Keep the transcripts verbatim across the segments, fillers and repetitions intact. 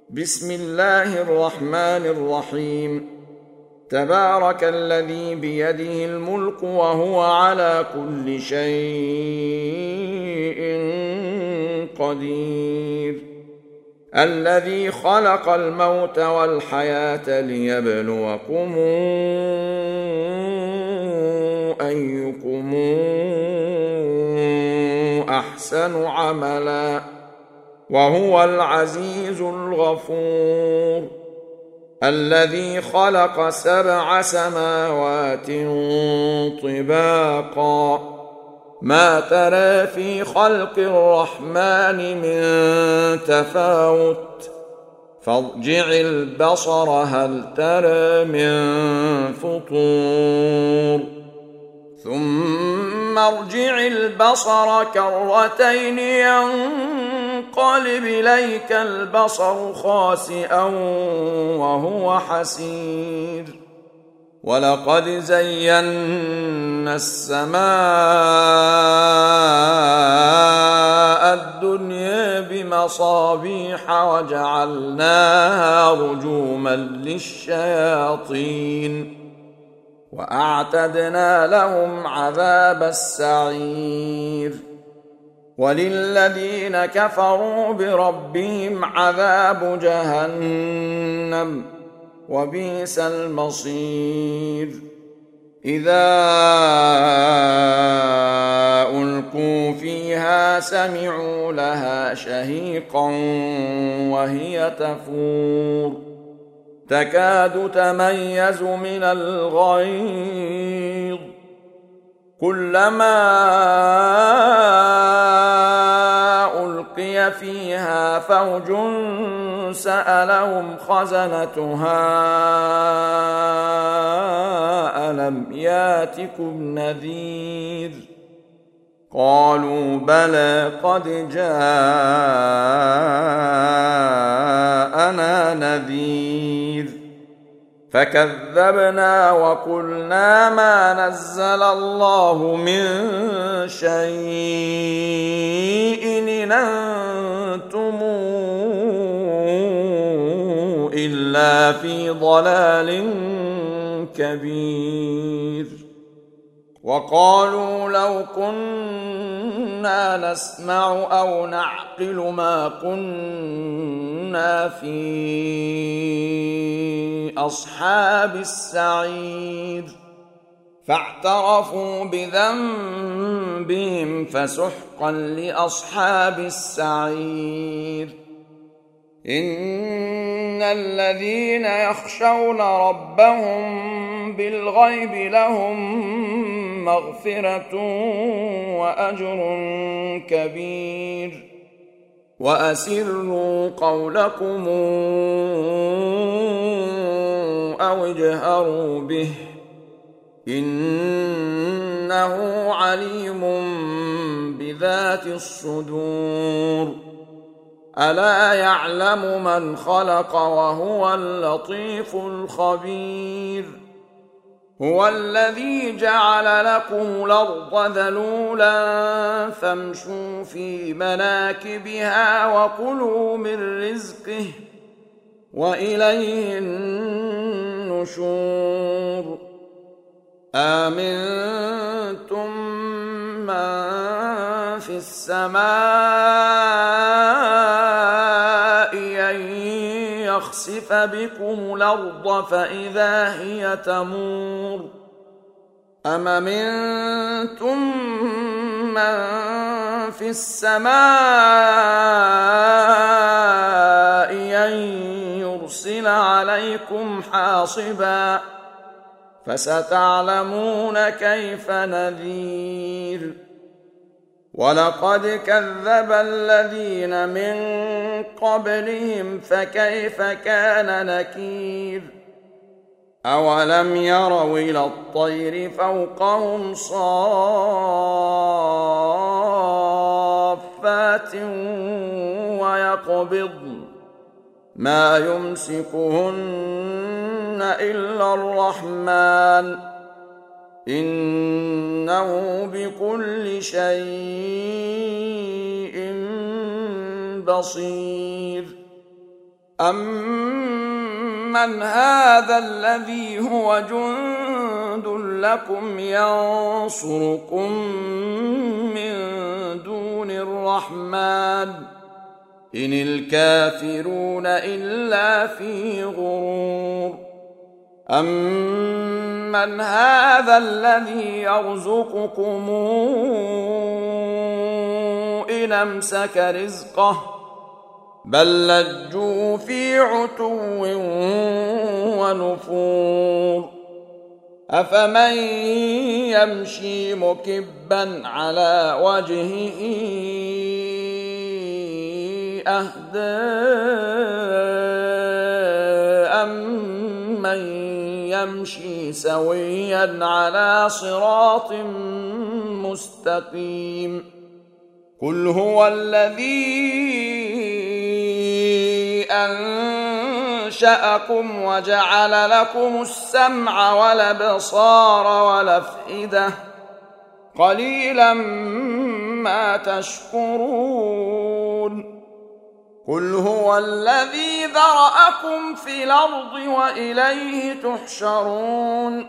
بسم الله الرحمن الرحيم. تبارك الذي بيده الملك وهو على كل شيء قدير، الذي خلق الموت والحياة ليبلوكم أيكم أحسن عملا، وهو العزيز الغفور، الذي خلق سبع سماوات طباقا، ما ترى في خلق الرحمن من تفاوت، فارجع البصر هل ترى من فطور، ثم ارجع البصر كرتين ينقلب إليك البصر خاسئا وهو حسير، ولقد زينا السماء الدنيا بمصابيح وجعلناها رجوما للشياطين، وأعتدنا لهم عذاب السعير، وللذين كفروا بربهم عذاب جهنم وبئس المصير. إذا ألقوا فيها سمعوا لها شهيقا وهي تفور، تكاد تميز من الغيظ، كلما ألقي فيها فوج سألهم خزنتها ألم ياتكم نذير، قالوا بلى قد جاءنا نذير، فكذبنا وقلنا ما نزل الله من شيء إن أنتم إلا في ضلال كبير. وقالوا لو كنا نسمع أو نعقل ما كنا في أصحاب السعير، فاعترفوا بذنبهم فسحقا لأصحاب السعير. إن الذين يخشون ربهم بالغيب لهم مغفرة وأجر كبير، وأسروا قولكم أو اجهروا به إنه عليم بذات الصدور، ألا يعلم من خلق وهو اللطيف الخبير. هو الذي جعل لكم الأرض ذلولا فامشوا في مناكبها وكلوا من رزقه وإليه النشور. آمنتم من في السماء أن يخسف بكم الأرض فإذا هي تمور، أم أمنتم من في السماء أن يرسل عليكم حاصبا، فستعلمون كيف نذير. ولقد كذب الذين من قبلهم فكيف كان نكير. أولم يروا إلى الطير فوقهم صافات ويقبضن ما يمسكهن إلا الرحمن إنه بكل شيء بصير. أَمَّنْ هَذَا الَّذِي هُوَ جُندٌ لَكُمْ يَنصُرُكُم مِّن دُونِ الرَّحْمَٰنِ إِنِ الْكَافِرُونَ إِلَّا فِي غُرُورٍ أَمَّنْ هَذَا الَّذِي يَرْزُقُكُمْ إِنْ أَمْسَكَ رِزْقَهُ بل لجوا في عتو ونفور أفمن يمشي مكبا على وجهه أهدى أمن يمشي سويا على صراط مستقيم قل هو الذي أنشأكم وجعل لكم السمع والأبصار والأفئدة قليلا ما تشكرون قل هو الذي ذرأكم في الأرض وإليه تحشرون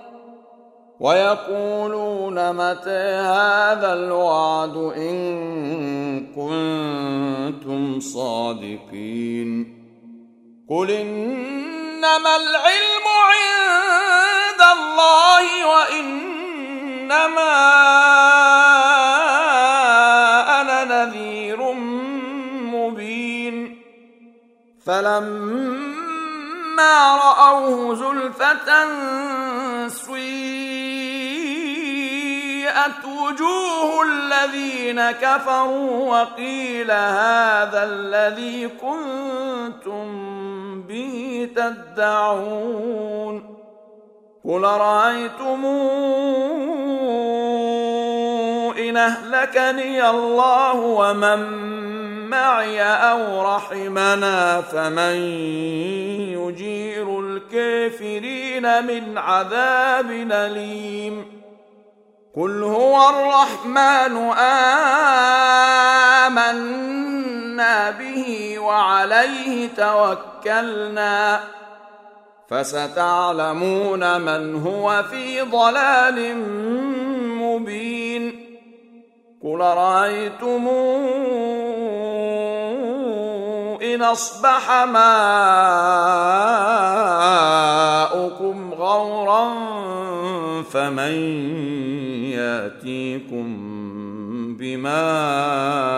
ويقولون متى هذا الوعد إن كنتم صادقين قل إنما العلم عند الله وإنما أنا نذير مبين فلما رأوه زلفة سيئت وجوه الذين كفروا وقيل هذا الذي كنتم به تدعون قل رأيتم إن أهلكني الله ومن معي أو رحمنا فمن يجير الكافرين من عذاب أليم قل هو الرحمن آمنا به وعليه توكلنا فستعلمون من هو في ضلال مبين قل رأيتم إن أصبح ماؤكم غورا فمن يأتيكم بماء